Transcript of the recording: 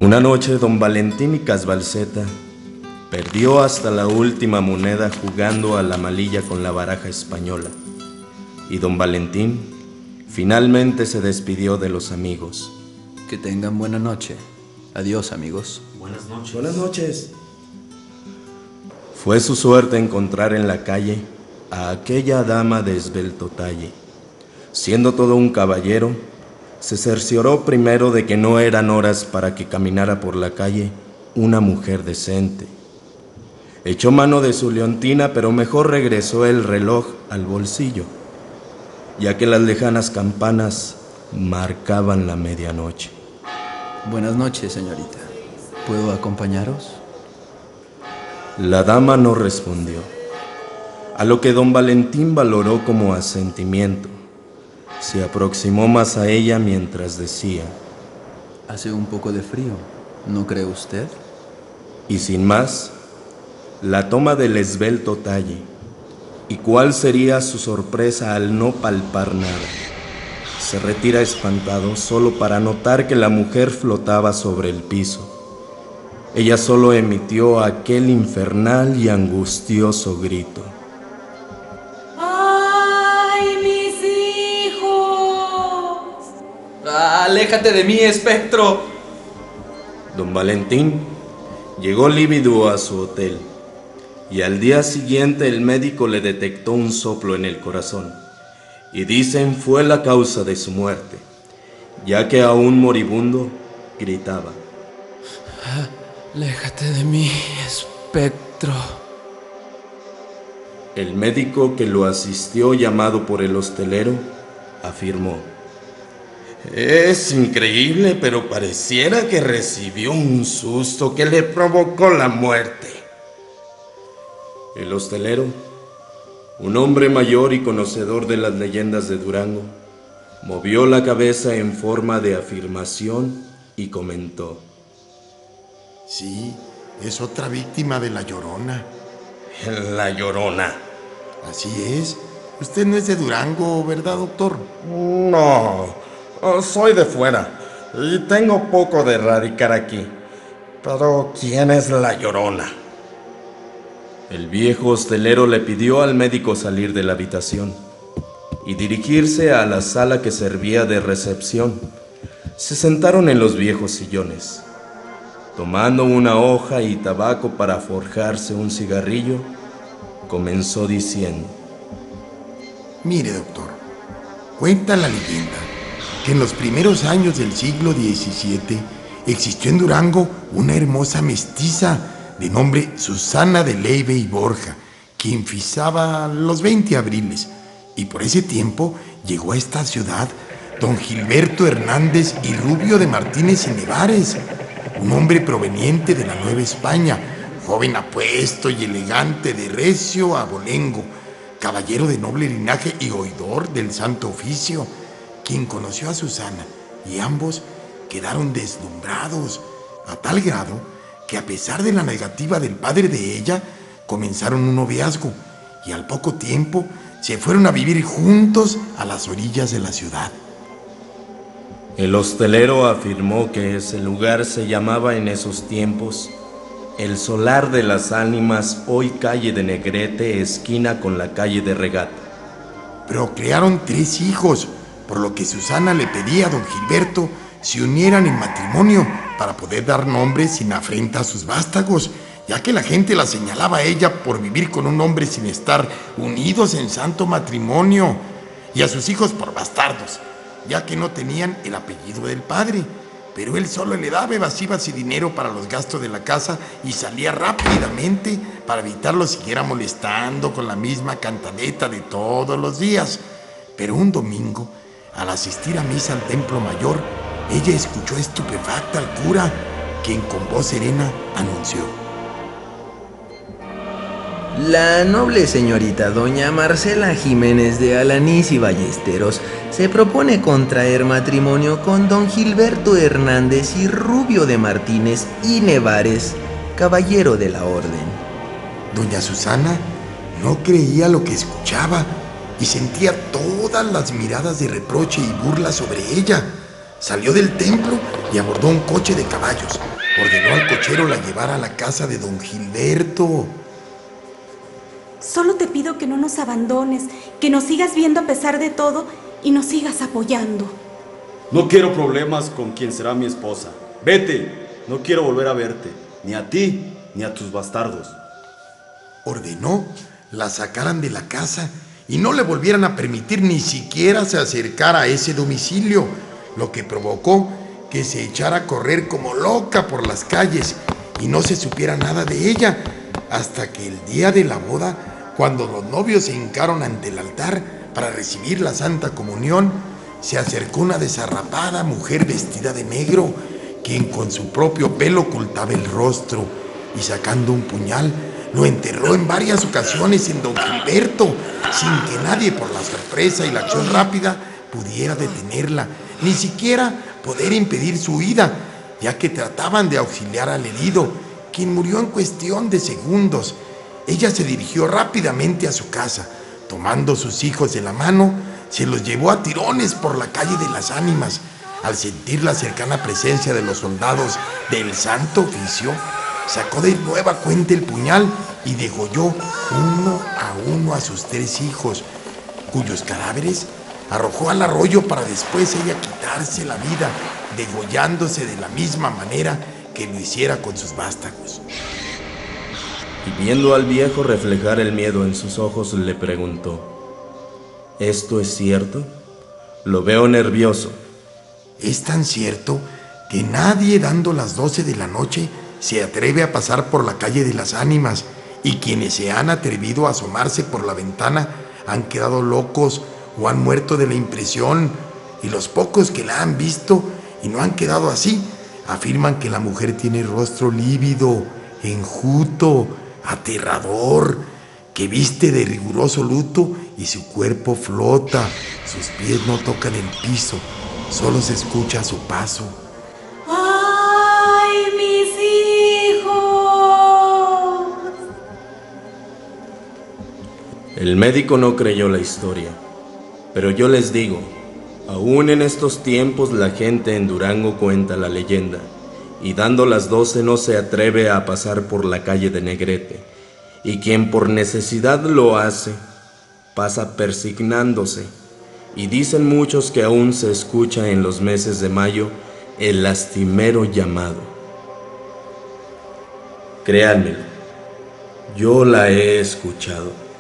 Una noche don Valentín y Casbalceta perdió hasta la última moneda jugando a la malilla con la baraja española, y don Valentín finalmente se despidió de los amigos. Que tengan buena noche. Adiós, amigos. Buenas noches. Buenas noches. Fue su suerte encontrar en la calle a aquella dama de esbelto talle. Siendo todo un caballero, se cercioró primero de que no eran horas para que caminara por la calle una mujer decente. Echó mano de su leontina, pero mejor regresó el reloj al bolsillo, ya que las lejanas campanas marcaban la medianoche. Buenas noches, señorita. ¿Puedo acompañaros? La dama no respondió, a lo que don Valentín valoró como asentimiento. Se aproximó más a ella mientras decía: Hace un poco de frío, ¿no cree usted? Y sin más, la toma del esbelto talle. ¿Y cuál sería su sorpresa al no palpar nada? Se retira espantado solo para notar que la mujer flotaba sobre el piso. Ella solo emitió aquel infernal y angustioso grito. ¡Ay, mis hijos! ¡Aléjate de mí, espectro! Don Valentín llegó lívido a su hotel, y al día siguiente el médico le detectó un soplo en el corazón, y dicen fue la causa de su muerte, ya que aún moribundo gritaba: Aléjate de mí, espectro. El médico que lo asistió, llamado por el hostelero, afirmó: es increíble, pero pareciera que recibió un susto que le provocó la muerte. El hostelero, un hombre mayor y conocedor de las leyendas de Durango, movió la cabeza en forma de afirmación y comentó: Sí, es otra víctima de La Llorona. La Llorona. Así es. Usted no es de Durango, ¿verdad, doctor? No, soy de fuera y tengo poco de radicar aquí. Pero ¿quién es La Llorona? El viejo hostelero le pidió al médico salir de la habitación y dirigirse a la sala que servía de recepción. Se sentaron en los viejos sillones. Tomando una hoja y tabaco para forjarse un cigarrillo, comenzó diciendo: Mire, doctor, cuenta la leyenda que en los primeros años del siglo XVII existió en Durango una hermosa mestiza de nombre Susana de Leive y Borja, quien pisaba los 20 abriles, y por ese tiempo llegó a esta ciudad don Gilberto Hernández y Rubio de Martínez y Nevares, un hombre proveniente de la Nueva España, joven apuesto y elegante de recio abolengo, caballero de noble linaje y oidor del Santo Oficio, quien conoció a Susana, y ambos quedaron deslumbrados, a tal grado que a pesar de la negativa del padre de ella, comenzaron un noviazgo, y al poco tiempo se fueron a vivir juntos a las orillas de la ciudad. El hostelero afirmó que ese lugar se llamaba en esos tiempos el Solar de las Ánimas, hoy calle de Negrete, esquina con la calle de Regata. Procrearon 3 hijos, por lo que Susana le pedía a don Gilberto se unieran en matrimonio para poder dar nombre sin afrenta a sus vástagos, ya que la gente la señalaba a ella por vivir con un hombre sin estar unidos en santo matrimonio, y a sus hijos por bastardos, ya que no tenían el apellido del padre, pero él solo le daba evasivas y dinero para los gastos de la casa y salía rápidamente para evitar lo siguiera molestando con la misma cantaleta de todos los días. Pero un domingo, al asistir a misa al templo mayor, ella escuchó estupefacta al cura, quien con voz serena anunció: La noble señorita doña Marcela Jiménez de Alanís y Ballesteros se propone contraer matrimonio con don Gilberto Hernández y Rubio de Martínez y Nevares, caballero de la orden. Doña Susana no creía lo que escuchaba y sentía todas las miradas de reproche y burla sobre ella, Salió del templo y abordó un coche de caballos. Ordenó al cochero la llevara a la casa de don Gilberto. Solo te pido que no nos abandones, que nos sigas viendo a pesar de todo y nos sigas apoyando. No quiero problemas con quien será mi esposa. Vete, no quiero volver a verte, ni a ti, ni a tus bastardos. Ordenó la sacaran de la casa y no le volvieran a permitir ni siquiera se acercara a ese domicilio, lo que provocó que se echara a correr como loca por las calles y no se supiera nada de ella, hasta que el día de la boda, cuando los novios se hincaron ante el altar para recibir la Santa Comunión, se acercó una desarrapada mujer vestida de negro, quien con su propio pelo ocultaba el rostro, y sacando un puñal, lo enterró en varias ocasiones en don Gilberto, sin que nadie, por la sorpresa y la acción rápida, pudiera detenerla, ni siquiera poder impedir su huida, ya que trataban de auxiliar al herido, quien murió en cuestión de segundos. Ella se dirigió rápidamente a su casa, tomando sus hijos de la mano, se los llevó a tirones por la calle de las Ánimas. Al sentir la cercana presencia de los soldados del Santo Oficio, sacó de nueva cuenta el puñal y degolló uno a sus 3 hijos, cuyos cadáveres arrojó al arroyo para después ella quitarse la vida, degollándose de la misma manera que lo hiciera con sus vástagos. Y viendo al viejo reflejar el miedo en sus ojos, le preguntó: ¿esto es cierto? Lo veo nervioso. Es tan cierto que nadie, dando las 12 de la noche, se atreve a pasar por la calle de las Ánimas, y quienes se han atrevido a asomarse por la ventana han quedado locos o han muerto de la impresión, y los pocos que la han visto y no han quedado así, afirman que la mujer tiene rostro lívido, enjuto, aterrador, que viste de riguroso luto y su cuerpo flota, sus pies no tocan el piso, solo se escucha su paso. ¡Ay, mis hijos! El médico no creyó la historia, pero yo les digo, aún en estos tiempos la gente en Durango cuenta la leyenda, y dando las 12 no se atreve a pasar por la calle de Negrete, y quien por necesidad lo hace, pasa persignándose, y dicen muchos que aún se escucha en los meses de mayo el lastimero llamado. Créanmelo, yo la he escuchado.